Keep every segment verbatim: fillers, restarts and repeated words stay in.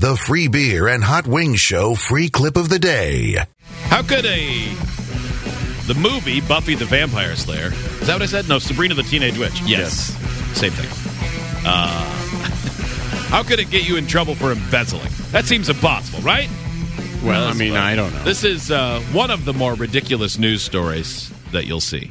the free beer and hot wings show free clip of the day. How could a... The movie, Buffy the Vampire Slayer... Is that what I said? No, Sabrina the Teenage Witch. Yes. yes. Same thing. Uh, how could it get you in trouble for embezzling? That seems impossible, right? Well, I mean, I don't know. This is uh, one of the more ridiculous news stories that you'll see.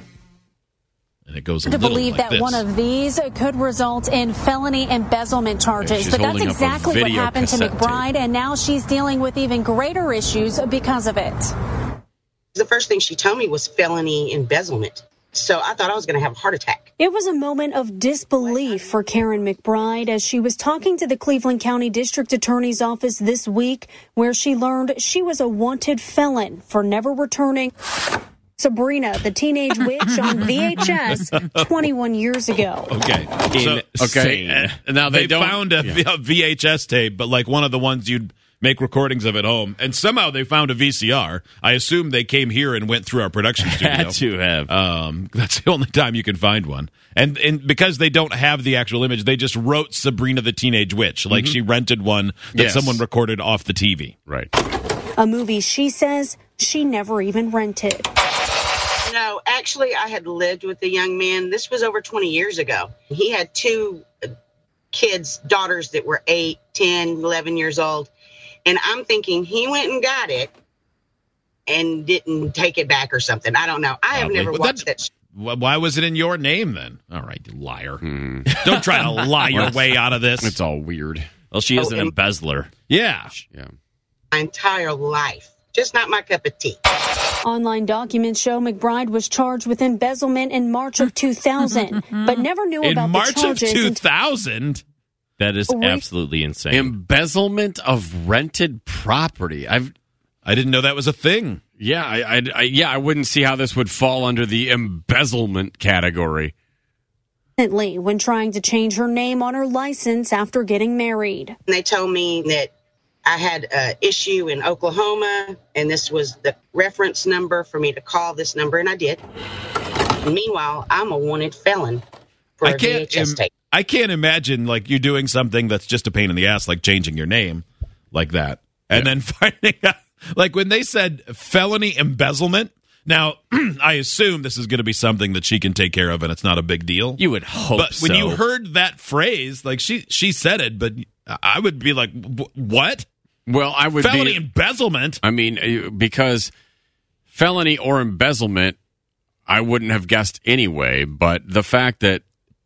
And it goes a to little believe like that this. One of these could result in felony embezzlement charges. She's But that's holding up a exactly what video happened to cassette McBride, and now she's dealing with even greater issues because of it. The first thing she told me was felony embezzlement. So I thought I was going to have a heart attack. It was a moment of disbelief for Karen McBride as she was talking to the Cleveland County District Attorney's Office this week, where she learned she was a wanted felon for never returning Sabrina, the Teenage Witch, on V H S twenty-one years ago. Okay. So, okay. Uh, now they, they don't, found a, yeah. a V H S tape, but like one of the ones you'd make recordings of at home, and somehow they found a V C R. I assume they came here and went through our production studio. Had to have. Um, that's the only time you can find one. And and because they don't have the actual image, they just wrote Sabrina the Teenage Witch, like mm-hmm. she rented one that yes. someone recorded off the T V. Right. A movie she says she never even rented. No, actually, I had lived with a young man. This was over twenty years ago. He had two kids, daughters that were eight, ten, eleven years old. And I'm thinking he went and got it and didn't take it back or something. I don't know. I have Probably. never Well, watched that, that. Why was it in your name then? All right, you liar. Hmm. Don't try to lie your way out of this. It's all weird. Well, she is Oh, an and- embezzler. Yeah. Yeah. My entire life. Just not my cup of tea. Online documents show McBride was charged with embezzlement in March of two thousand, but never knew In about March the charges. of two thousand? That is Wait. absolutely insane. Embezzlement of rented property. I've, I didn't know that was a thing. yeah, I, I, I, yeah, I wouldn't see how this would fall under the embezzlement category. Recently, when trying to change her name on her license after getting married. And they told me that I had an issue in Oklahoma, and this was the reference number for me to call this number, and I did. Meanwhile, I'm a wanted felon for I a can't V H S im- tape. I can't imagine like you doing something that's just a pain in the ass, like changing your name like that. And Yeah. then finding out, like when they said felony embezzlement, now I assume this is going to be something that she can take care of and it's not a big deal. you would hope But so. when you heard that phrase, like she she said it, but I would be like, "Wh- what? Well, I would Felony be. embezzlement? I mean, uh, because felony or embezzlement, I wouldn't have guessed anyway. But the fact that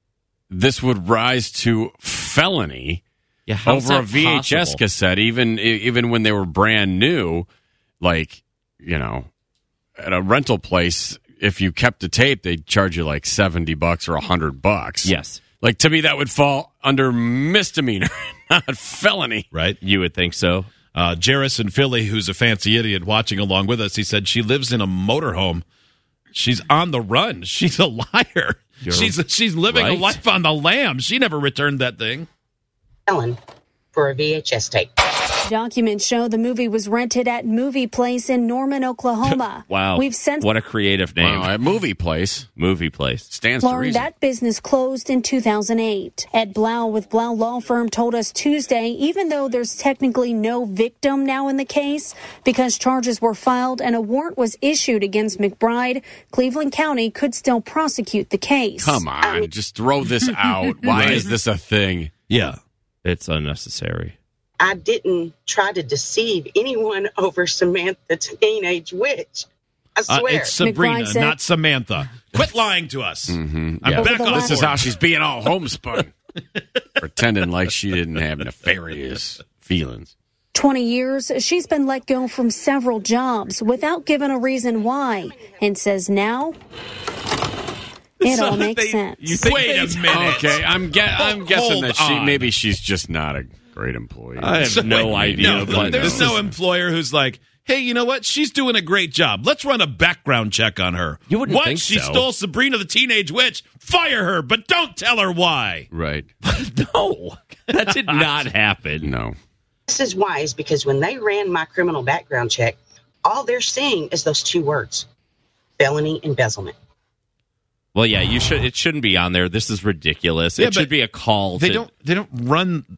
this would rise to felony yeah, how's over a that V H S possible? cassette, even even when they were brand new, like, you know, at a rental place, if you kept a tape, they'd charge you like seventy bucks or a hundred bucks. Yes. Like, to me, that would fall under misdemeanor, not felony. Right? You would think so. Uh, Jairus in Philly, who's a fancy idiot watching along with us, he said she lives in a motorhome. She's on the run. She's a liar. You're she's she's living a right. life on the lam. She never returned that thing. Felon for a V H S tape. Documents show the movie was rented at Movie Place in Norman, Oklahoma. Wow. We've since What a creative name. Wow, a movie place Movie place. stands to learned reason. that business closed in two thousand eight. Ed Blau with Blau Law Firm told us Tuesday, even though there's technically no victim now in the case, because charges were filed and a warrant was issued against McBride, Cleveland County could still prosecute the case. Come on, just throw this out. Why is this a thing? Yeah. It's unnecessary. I didn't try to deceive anyone over Samantha Teenage Witch. I Uh, swear. it's Sabrina, McBride said- not Samantha. Quit lying to us. I'm Yeah. back Over the on last- This is board. how she's being all homespun. Pretending like she didn't have nefarious feelings. twenty years, she's been let go from several jobs without giving a reason why, and says now it So all makes they- sense. you think Wait a minute. Okay, I'm, ge- I'm guessing Hold that she on. maybe she's just not a great employee. I have So- no wait, idea. No, what there's this no is. employer who's like, hey, you know what? She's doing a great job. Let's run a background check on her. You wouldn't what? think She so. stole Sabrina the Teenage Witch. Fire her, but don't tell her why. Right. No, that did not happen. No. This is why, is because when they ran my criminal background check, all they're seeing is those two words, felony embezzlement. Well, yeah, you should. It shouldn't be on there. This is ridiculous. Yeah, it should but be a call. They to, don't. They don't run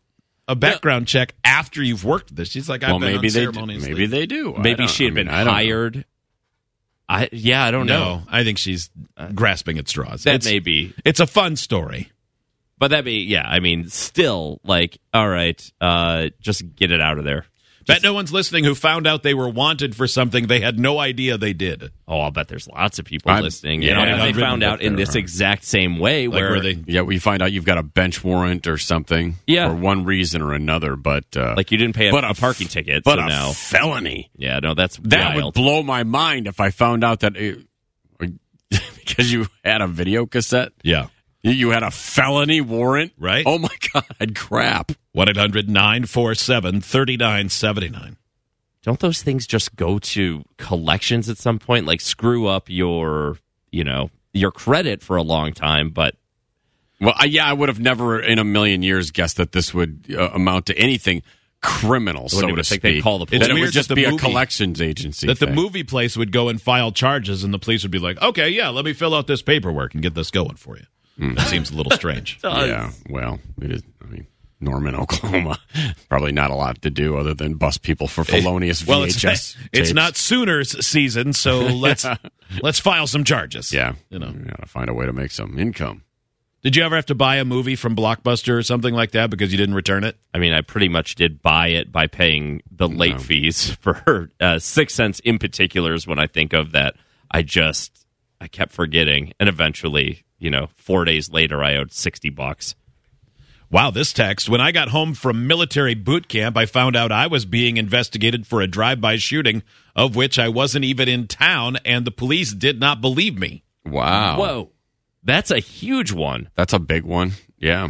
a background check after you've worked this. She's like, I've well, been maybe they do, unceremoniously. maybe they do. I Maybe don't- she had I mean, been I don't know. hired. I yeah, I don't No, know. I think she's grasping at straws. That it's, may be. It's a fun story. But that be yeah, I mean, still like, all right, uh, just get it out of there. Bet no one's listening who found out they were wanted for something they had no idea they did. Oh, I'll bet there's lots of people I'm- listening. yeah, You know, I've they written found that out in there this are. exact same way Like where, where they Yeah, we find out you've got a bench warrant or something Yeah. for one reason or another, but uh, like you didn't pay a, but a parking ticket. but so a now, felony. yeah, no, that's That wild. would blow my mind if I found out that it, because you had a video cassette, Yeah. you- you had a felony warrant, Right. Oh my God, crap! one eight hundred nine four seven three nine seven nine. Don't those things just go to collections at some point? Like screw up your, you know, your credit for a long time, but Well, I, yeah, I would have never in a million years guessed that this would uh, amount to anything criminal, so even to think speak. they'd call the police. That it It's would weird just that the be a movie- collections agency. That the thing. movie place would go and file charges, and the police would be like, okay, yeah, let me fill out this paperwork and get this going for you. That seems a little strange. Yeah, well, it is. I mean, Norman, Oklahoma, probably not a lot to do other than bust people for felonious well, V it's, H S. it's tapes. not Sooners season, so let's let's file some charges. Yeah, You know. you gotta find a way to make some income. Did you ever have to buy a movie from Blockbuster or something like that because you didn't return it? I mean, I pretty much did buy it by paying the late No. fees for uh, Sixth Sense in particular is when I think of that. I just, I kept forgetting. And eventually, you know, four days later, I owed sixty bucks. Wow, this text. When I got home from military boot camp, I found out I was being investigated for a drive-by shooting of which I wasn't even in town, and the police did not believe me. Wow, Whoa. That's a huge one. that's a big one. Yeah,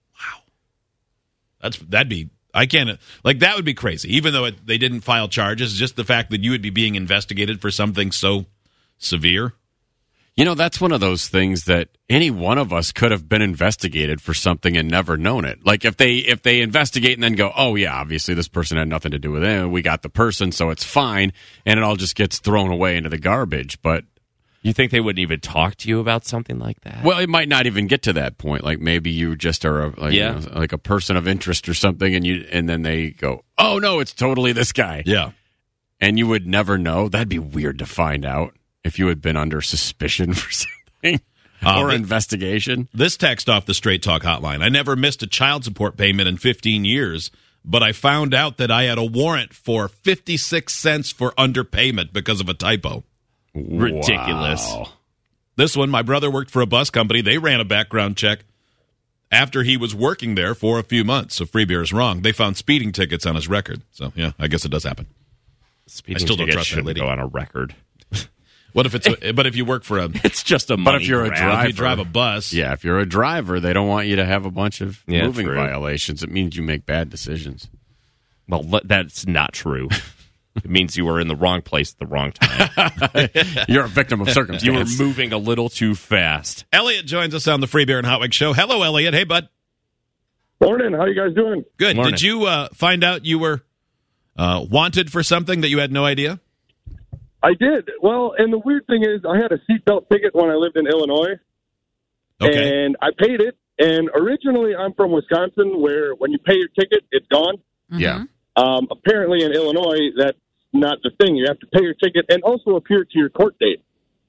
That's that'd be I can't like that would be crazy. Even though it, they didn't file charges, just the fact that you would be being investigated for something so severe. you know that's one of those things that any one of us could have been investigated for something and never known it. Like if they if they investigate and then go, oh yeah, obviously this person had nothing to do with it. We got the person, so it's fine, and it all just gets thrown away into the garbage. But You think they wouldn't even talk to you about something like that? well, it might not even get to that point. Like maybe you just are a, like, Yeah. you know, like a person of interest or something, and you and then they go, oh no, it's totally this guy. Yeah. And you would never know. That'd be weird to find out if you had been under suspicion for something Uh, or but- investigation. This text off the Straight Talk hotline. I never missed a child support payment in fifteen years, but I found out that I had a warrant for fifty-six cents for underpayment because of a typo. Ridiculous. Wow. This one, my brother worked for a bus company. They ran a background check after he was working there for a few months. So Free Beer is wrong. They found speeding tickets on his record. So, yeah, I guess it does happen. Speeding I still don't tickets trust that shouldn't lady. go on a record. What if it's a, but if you work for a It's just a But money if you're a grab. driver, if you drive a bus, Yeah, if you're a driver, they don't want you to have a bunch of Yeah, moving true. violations. It means you make bad decisions. Well, le- that's not true. It means you were in the wrong place at the wrong time. You're a victim of You were circumstance. moving a little too fast. Elliot joins us on the Free Beer and Hot Wings show. Hello, Elliot. Hey, bud. Morning. How you guys doing? Good. Morning. Did you uh, find out you were uh, wanted for something that you had no idea? I did. Well, and the weird thing is, I had a seatbelt ticket when I lived in Illinois, Okay. and I paid it. And originally, I'm from Wisconsin, where when you pay your ticket, it's gone. Yeah. Um, apparently, in Illinois, that's not the thing. You have to pay your ticket and also appear to your court date.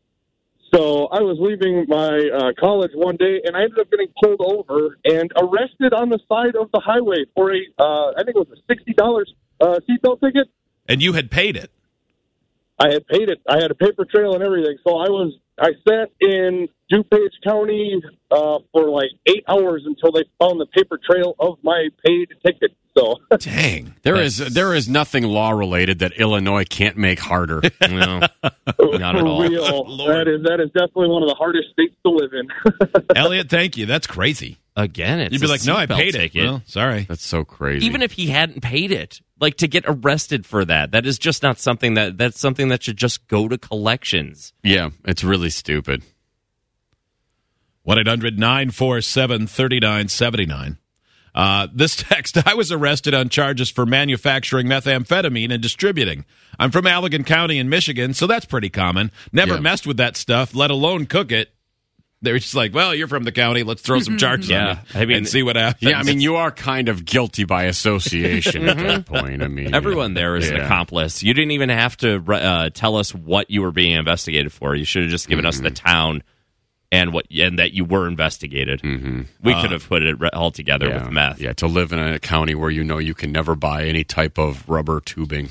So I was leaving my uh, college one day, and I ended up getting pulled over and arrested on the side of the highway for a, uh, I think it was a sixty dollars uh, seatbelt ticket. And you had paid it. I had paid it. I had a paper trail and everything. So I was, I sat in DuPage County uh, for like eight hours until they found the paper trail of my paid ticket. So Dang. There is there is nothing law related that Illinois can't make harder. No, not at for all. real, Lord. that is that is definitely one of the hardest states to live in. Elliot, thank you. That's crazy. Again, it's You'd be a like, no, I seatbelt paid it. ticket. Well, sorry. That's so crazy. Even if he hadn't paid it, like to get arrested for that, that is just not something that that's something that should just go to collections. yeah, it's really stupid. one eight hundred nine four seven three nine seven nine. Uh, this text, I was arrested on charges for manufacturing methamphetamine and distributing. I'm from Allegan County in Michigan, so that's pretty common. Never Yeah. messed with that stuff, let alone cook it. They were just like, well, you're from the county. Let's throw some charges Yeah, on you I mean- and see what happens. Yeah, I mean, you are kind of guilty by association at that point. I mean, Everyone there is an yeah. accomplice. You didn't even have to uh, tell us what you were being investigated for. You should have just given Mm-hmm. us the town and what and that you were investigated. Mm-hmm. We could have put it re- all together yeah. with meth. Yeah, to live in a county where you know you can never buy any type of rubber tubing.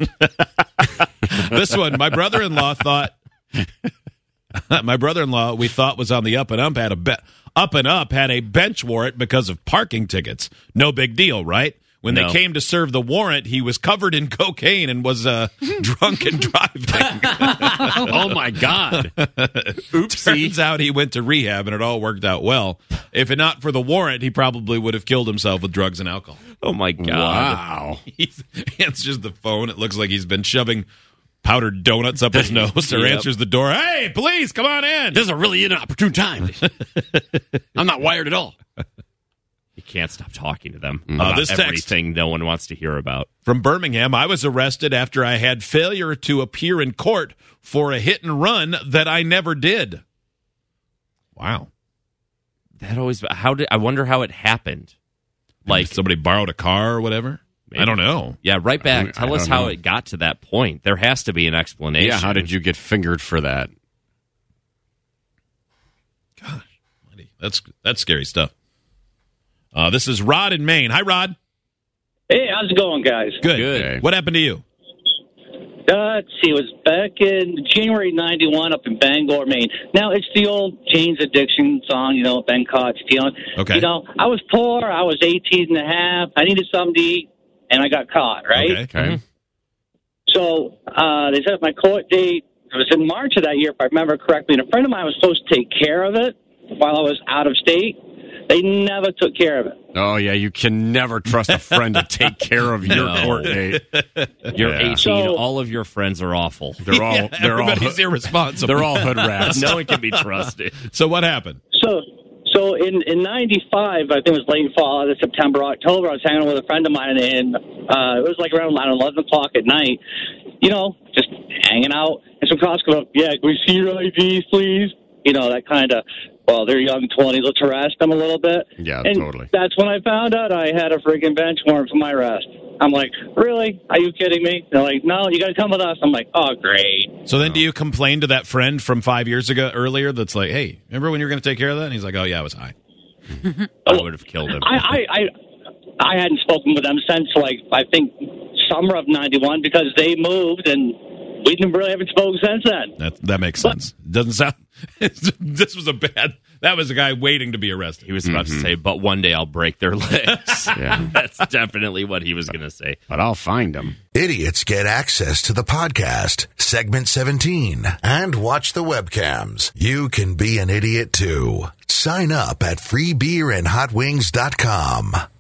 This one, my brother-in-law thought, my brother-in-law, we thought was on the up and up, had a be- up and up had a bench warrant because of parking tickets. No big deal, right? When No. they came to serve the warrant, he was covered in cocaine and was uh, drunk and driving. Oh my God! Oopsie! Turns out he went to rehab and it all worked out well. If it not for the warrant, he probably would have killed himself with drugs and alcohol. Oh my god! Wow! He answers the phone. It looks like he's been shoving powdered donuts up his nose, or Yep. answers the door. Hey, please, come on in. This is a really inopportune time. I'm not wired at all. You can't stop talking to them Uh, about this text- everything no one wants to hear about. From Birmingham, I was arrested after I had failure to appear in court for a hit and run that I never did. Wow. That always. How did I wonder how it happened? Like Like, somebody borrowed a car or whatever? Maybe. I don't know. yeah, right I back. don't- Tell I us don't how know. it got to that point. There has to be an explanation. Yeah, how did you get fingered for that? That's that's scary stuff. Uh, this is Rod in Maine. Hi, Rod. Hey, how's it going, guys? Good. Good. Okay. What happened to you? Uh, let's see, it was back in January ninety-one up in Bangor, Maine. Now, it's the old Jane's Addiction song, you know, been caught stealing. Okay. You know, I was poor, I was eighteen and a half, I needed something to eat, and I got caught, right? Okay. Okay. So uh, they set up my court date. It was in March of that year, if I remember correctly, and a friend of mine was supposed to take care of it while I was out of state. They never took care of it. Oh yeah, you can never trust a friend to take care of your No. court date. You're Yeah. eighteen. So- all of your friends are awful. They're all Yeah, they're all everybody's irresponsible. they're all hood rats. no one can be trusted. So what happened? So, so in in ninety-five, I think it was late fall, either September, October. I was hanging out with a friend of mine, and uh, it was like around eleven o'clock at night. You know, just hanging out, and some cops come up. Yeah, can we see your I Ds, please? You know, that kind of. Well, they're young twenties. Let's harass them a little bit. Yeah, and totally. That's when I found out I had a freaking bench warrant for my arrest. I'm like, really? Are you kidding me? They're like, no, you got to come with us. I'm like, oh, great. So then do you complain to that friend from five years ago earlier that's like, hey, remember when you were going to take care of that? And he's like, oh, yeah, I was high. I would have killed him. I, I, I, I hadn't spoken with them since, like, I think summer of ninety-one because they moved and we didn't really haven't spoken since then. That that makes sense. Doesn't sound. This was a bad. That was a guy waiting to be arrested. He was about to say, but one day I'll break their legs. Yeah. That's definitely what he was going to say. But I'll find them. Idiots get access to the podcast, segment seventeen, and watch the webcams. You can be an idiot too. Sign up at free beer and hot wings dot com.